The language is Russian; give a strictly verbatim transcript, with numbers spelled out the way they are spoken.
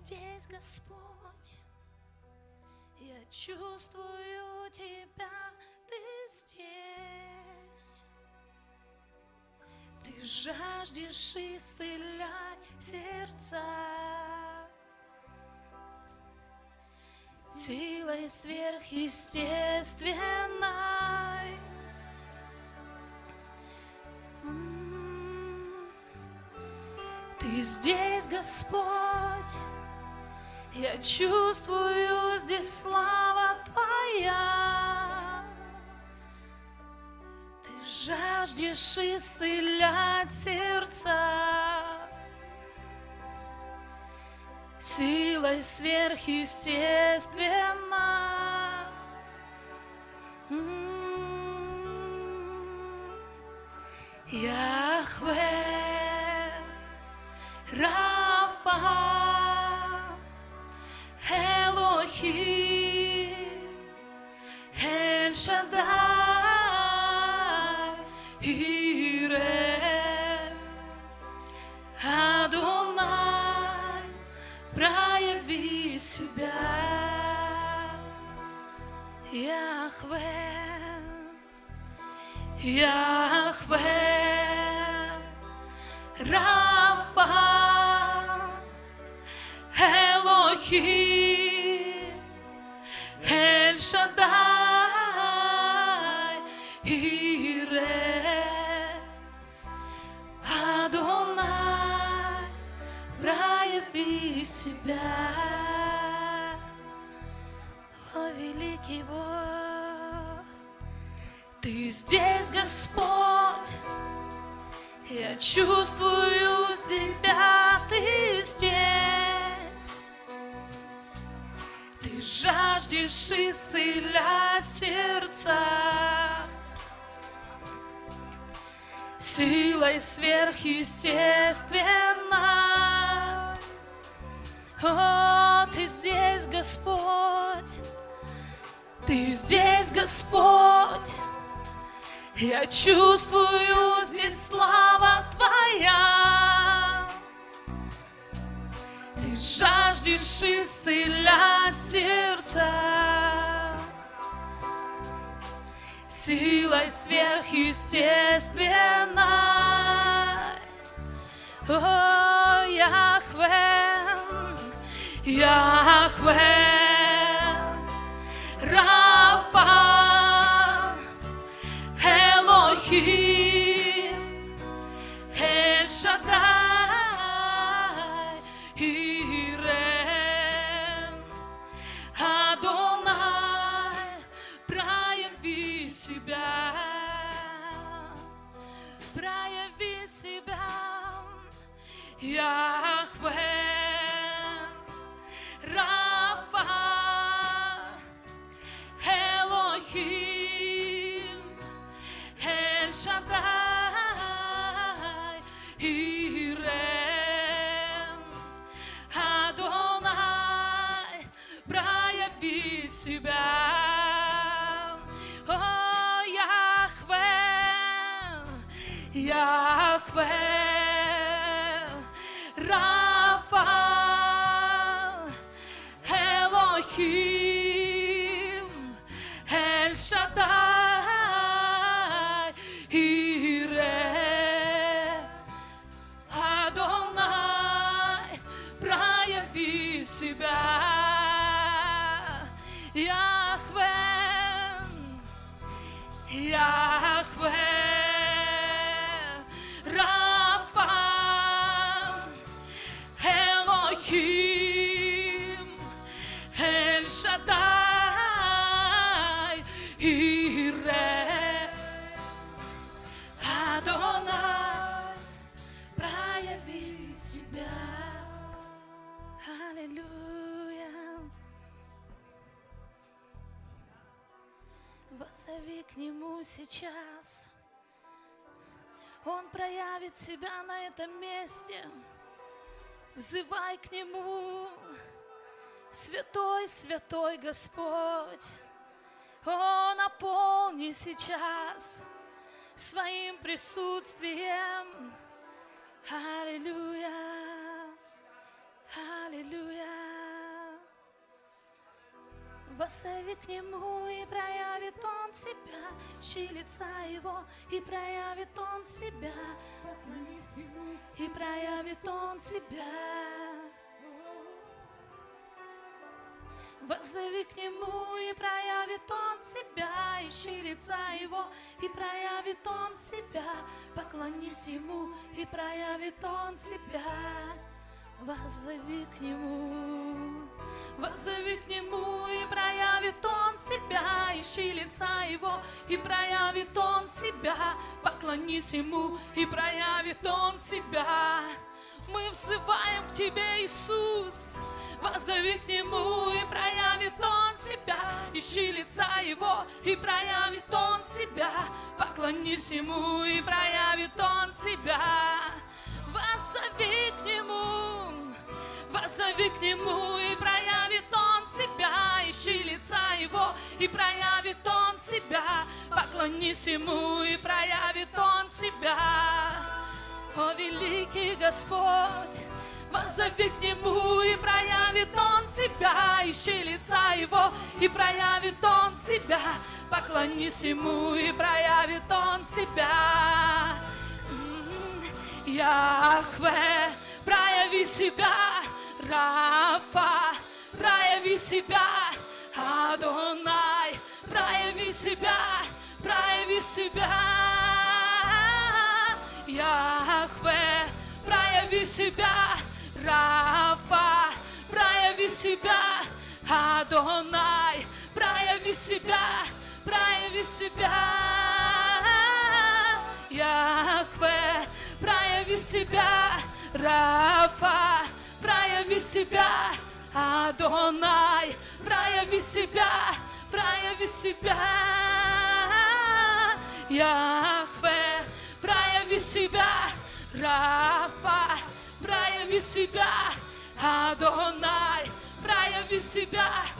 здесь, Господь, я чувствую Тебя, Ты здесь. Ты жаждешь исцелять сердца силой сверхъестественной. Ты здесь, Господь, я чувствую здесь слава Твоя. Ты жаждешь исцелять сердца силой сверхъестественной. Яхве, Рафа, Элохим, Эль-Шаддай, Ире, Адонай, прояви себя. Яхве, Яхве, Рафа, Элохим, Эль-Шаддай, Ире, Адонай, прояви себя. О, великий Бог, Ты здесь, Господь, я чувствую Тебя, Ты здесь. Ты жаждешь исцелять сердца силой сверхъестественной. О, Ты здесь, Господь, Ты здесь, Господь. Я чувствую здесь слава Твоя. Ты жаждешь исцелять сердца силой сверхъестественной. О, Яхве, Яхве, Рафа, Элохим, Эль-Шаддай, Ире, Адонай, прояви себя, прояви себя. Яхве, Рафа, Элохим, Эль-Шаддай, Ире, Адонай, прояви себя. О, Яхве, Яхве, Рафа, Элохим, Эль-Шаддай, Ире, Адонай, прояви себя. Яхве, Яхве, Рафа, Элохим, Эль-Шаддай, Ире, Адонай, прояви себя. Аллилуйя. Воззови к Нему сейчас. Он проявит себя на этом месте. Взывай к Нему. Святой, святой Господь. О, наполни сейчас своим присутствием. Аллилуйя. Аллилуйя. Воззови к Нему, и проявит Он себя, ищи лица Его, и проявит Он себя, поклонись Ему, и проявит Он себя. Воззови к Нему, и проявит Он себя, ищи лица Его, и проявит Он себя, поклонись Ему, и проявит Он себя. Воззови к Нему, воззови к Нему, и проявит Он себя, ищи лица Его, и проявит Он себя, поклонись Ему, и проявит Он себя. Мы взываем к Тебе, Иисус, воззови к Нему, и проявит Он себя, ищи лица Его, и проявит Он себя, поклонись Ему, и проявит Он себя. Воззови к Нему, воззови к Нему, и проявит Он себя, ищи лица Его, и проявит Он себя, поклонись Ему, и проявит Он себя. О, великий Господь, воззови к Нему, и проявит Он себя, ищи лица Его, и проявит Он себя, поклонись Ему, и проявит Он себя. Яхве, прояви себя, Рафа, прояви себя, Адонай, прояви себя, прояви себя. Яхве, прояви себя, Рафа, прояви себя, Адонай, прояви себя, прояви себя. Яхве, прояви себя, Рафа, прояви себя, Адонай, прояви себя, прояви себя. Яхве, прояви себя, Рафа, прояви себя, Адонай, прояви себя,